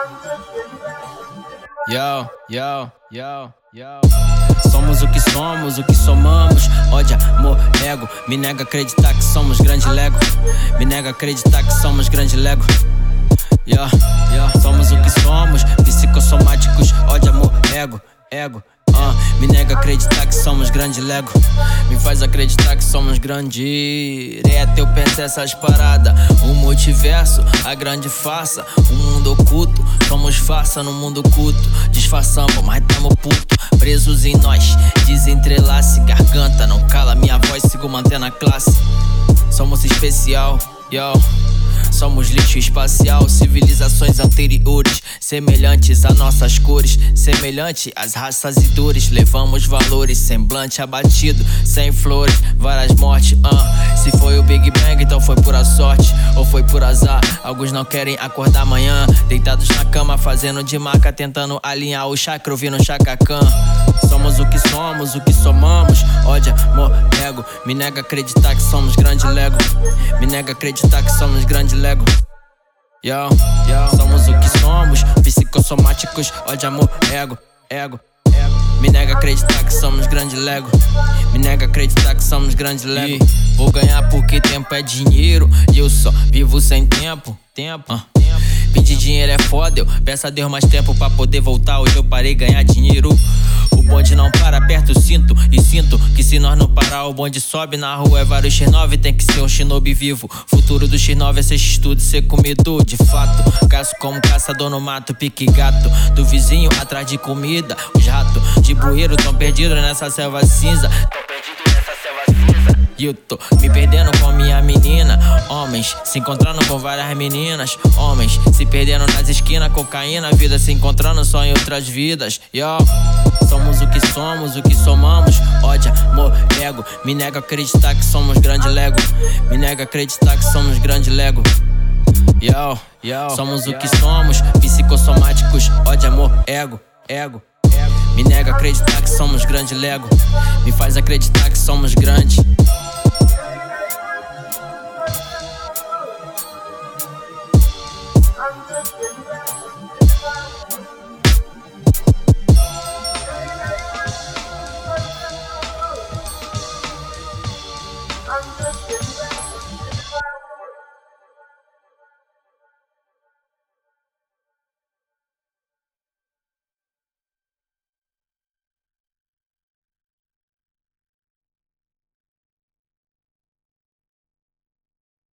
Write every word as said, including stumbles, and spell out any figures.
Yo, yo, yo, yo. Somos o que somos, o que somamos. Ódio, amor, ego. Me nega acreditar que somos grande lego. Me nega acreditar que somos grande lego. Yo, yo. Somos o que somos, psicossomáticos. Ódio, amor, ego, ego. Uh, me nega acreditar que somos grande lego. Me faz acreditar que somos grande. Direto eu penso essas paradas. O multiverso, a grande farsa. O mundo oculto, somos farsa no mundo oculto. Disfarçamos, mas tamo puto. Presos em nós, desentrelace garganta. Não cala minha voz, sigo mantendo a classe. Somos especial, yo. Somos lixo espacial, civilizações anteriores, semelhantes a nossas cores, semelhante às raças e dores. Levamos valores, semblante abatido, sem flores, várias mortes. uh. Se foi o Big Bang, então foi pura sorte, ou foi por azar. Alguns não querem acordar amanhã, deitados na cama, fazendo de maca, tentando alinhar o chakra, ouvindo chacacan. Somos o que somos, o que somamos. Ódio, amor, ego. Me nega acreditar que somos grande lego. Me nega acreditar que somos grande lego. Yo, yo. Somos o que somos, psicossomáticos. Ódio, amor, ego, ego, ego. Me nega acreditar que somos grande lego. Me nega acreditar que somos grande lego. E vou ganhar porque tempo é dinheiro. E eu só vivo sem tempo. Tempo, uh. Pedir dinheiro é foda, eu peço a Deus mais tempo pra poder voltar. Hoje eu parei ganhar dinheiro. O bonde não para, aperta o cinto e sinto que se nós não parar o bonde sobe. Na rua é vários X nove, tem que ser um shinobi vivo. Futuro do X nove é ser X-tudo, ser comido de fato. Caço como caçador no mato, pique gato do vizinho atrás de comida. Os ratos de bueiro tão perdidos nessa selva cinza. Tão perdidos nessa selva cinza. E eu tô me perdendo com minha menina. Homens se encontrando com várias meninas. Homens se perdendo nas esquinas, cocaína. Vida se encontrando só em outras vidas. Yo. Somos o que somos, o que somamos. Ódio, amor, ego. Me nega acreditar que somos grande lego. Me nega acreditar que somos grande lego. Yo, yo. Somos o que somos, psicossomáticos. Ódio, amor, ego, ego. Me nega acreditar que somos grande lego. Me faz acreditar que somos grande.